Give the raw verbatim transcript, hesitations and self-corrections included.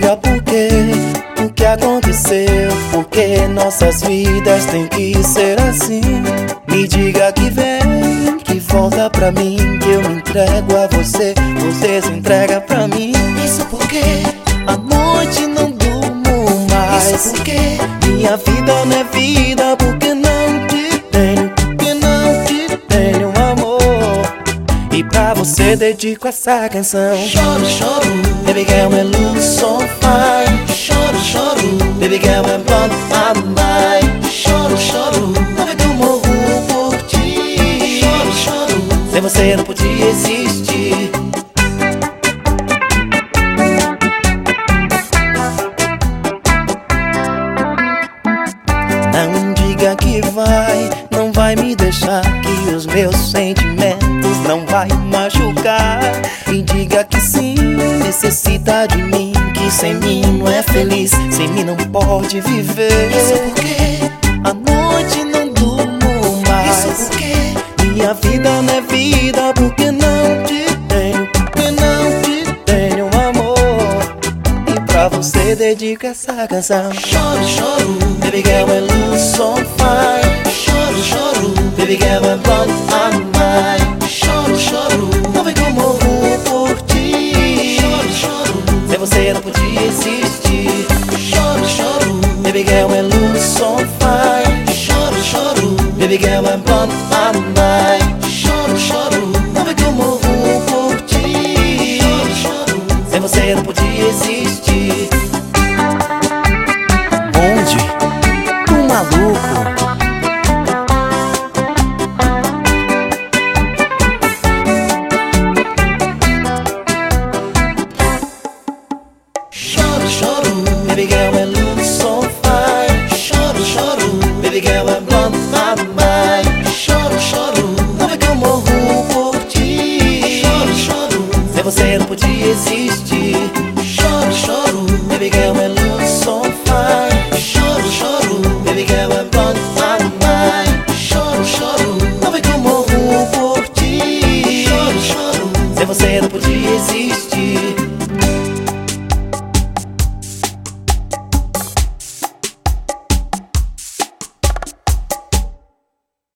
diga por quê, o que aconteceu, porque nossas vidas têm que ser assim. Me diga que vem, que volta pra mim, que eu me entrego a você, você se entrega pra mim. Isso porque à noite não durmo mais. Isso porque minha vida não é vida, porque não te tenho, porque não te tenho amor. E pra você dedico essa canção. Choro, choro, Baby girl, when lose so fine. choro, choro, Baby girl, when blood my mind. choro, choro, Não eu morro por ti. choro, choro. Sem você não podia existir. Não diga que vai, não vai me deixar, que os meus sentimentos não vai machucar. E diga que sim, necessita de mim, que sem mim não é feliz, sem mim não pode viver. Isso porque à noite não durmo mais. Isso porque minha vida não é vida, porque não te tenho, porque não te tenho amor. E pra você dedico essa canção. choro, choro, Baby girl, when lose so fine. choro, choro, Baby girl, when blood my mind. choro, choro, Não vem que eu morro por ti. choro, choro, Sem você não podia existir. choro, choro, Baby girl, when lose so fine. choro, choro, Baby girl, when blood my mind. choro, choro, Não vem que eu morro por ti. choro, choro. Sem você não podia existir. Bonde do maluco. Choro, choro, Baby girl, when lose so fine. choro, choro, Baby girl, when blood my mind. choro, choro, Não é que eu morro por ti. choro, choro, Sem você não podia existir. choro, choro, Baby girl, when lose so fine. choro, choro, Baby girl, when blood my mind. choro, choro, Não é que eu morro por ti. choro, choro. Sem você não podia